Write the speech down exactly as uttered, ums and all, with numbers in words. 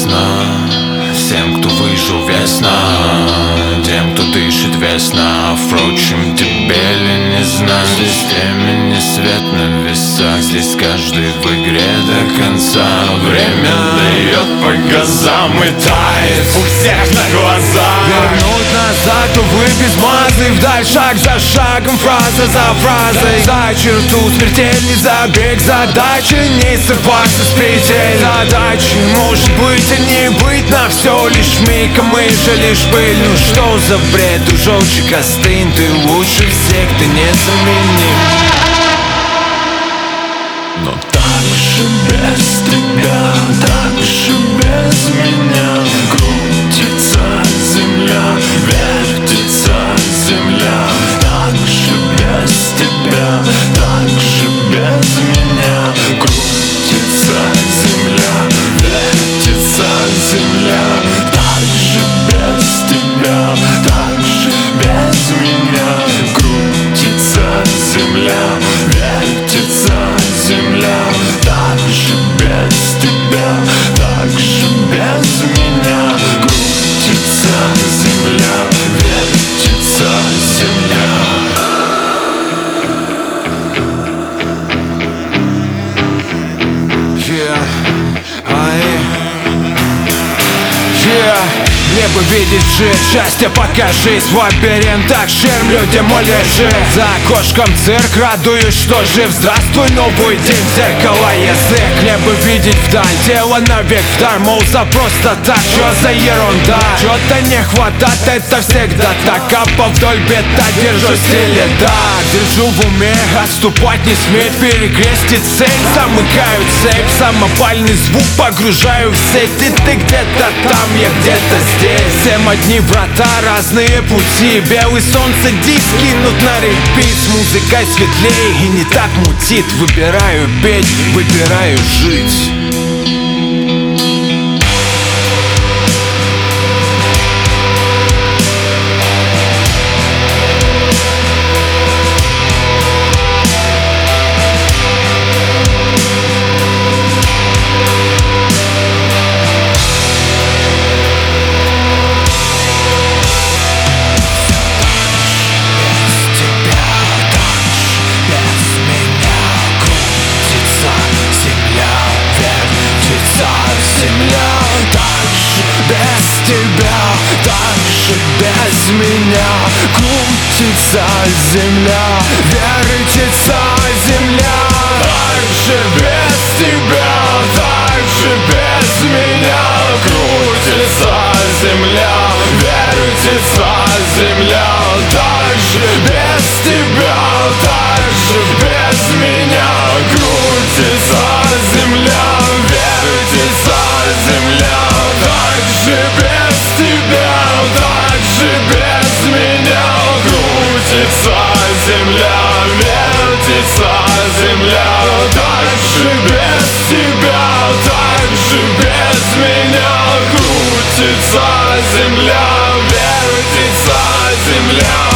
известно всем, кто выжил весна, тем, кто дышит весна. Впрочем, тебе ли не знать, здесь времени свет на весах, здесь каждый в игре до конца. Время дает по газам и тает у всех на глазах. Вернуть назад, увы, без мазы, вдаль шаг за шагом, фраза за фразой. За черту смертельный забег, задача не сорваться с петель. Задачи может быть, а не быть, на все лишь миг, а мы же лишь пыль. Ну что за бред, дружочек, остынь, ты лучше всех, ты незаменим. Но так же без тебя, так же без меня крутится земля, вертится земля. Так же без тебя, так же без меня крутится земля, вертится земля. Так же без тебя, так же без меня крутится земля, вертится земля. Так же без тебя, так же без меня крутится земля, вертится земля. Yeah, I... Yeah. Мне бы видеть жизнь, счастье покажи в лабиринтах ширм, людям лежи. За окошком цирк, радуюсь, что жив. Здравствуй, новый день, зеркало, язык. Мне бы видеть вдаль, тело навек вдар. Мол, за просто так, что за ерунда? Чё-то не хватает, это всегда так. Капа вдоль бета, держу стиле так. Держу в уме, отступать не сметь. Перекрестить цель, замыкаю цепь. Самопальный звук погружаю в сеть. И ты где-то там, я где-то здесь. Всем одни врата, разные пути. Белый солнце диски кинут на репит. С музыкой светлее и не так мутит. Выбираю петь, выбираю жить. Без меня крутится земля, вертится земля. Так же без тебя, так же без меня крутится земля, вертится земля. Так же без тебя, так же без меня крутится земля, вертится земля. Так же без тебя, так же без меня крутится земля, вертится земля. Так же без тебя, так же без меня крутится земля, вертится земля.